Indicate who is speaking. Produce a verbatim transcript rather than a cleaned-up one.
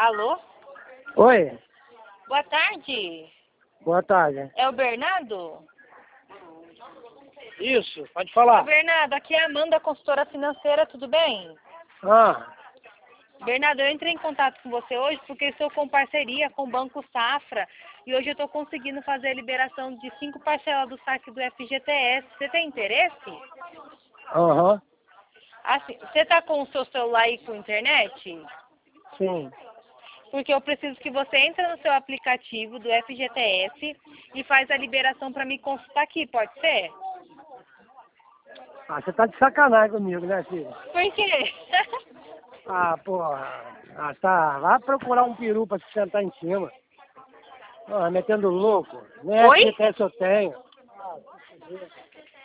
Speaker 1: Alô?
Speaker 2: Oi,
Speaker 1: Boa tarde.
Speaker 2: boa tarde.
Speaker 1: É o Bernardo?
Speaker 2: Isso, pode
Speaker 1: Ô,
Speaker 2: falar.
Speaker 1: Bernardo, aqui é a Amanda, consultora financeira, tudo bem?
Speaker 2: Ah,
Speaker 1: Bernardo, eu entrei em contato com você hoje porque estou com parceria com o Banco Safra e hoje eu estou conseguindo fazer a liberação de cinco parcelas do saque do F G T S. Você tem interesse?
Speaker 2: aham,
Speaker 1: Assim, você está com o seu celular aí com internet?
Speaker 2: sim.
Speaker 1: Porque eu preciso que você entre no seu aplicativo do F G T S e faz a liberação para me consultar aqui, pode ser?
Speaker 2: Ah, você tá de sacanagem comigo, né, filho?
Speaker 1: Por quê?
Speaker 2: Ah, porra. Ah, tá. Vai procurar um peru pra se sentar em cima. Ah, metendo louco. Nem
Speaker 1: Oi?
Speaker 2: F G T S eu tenho.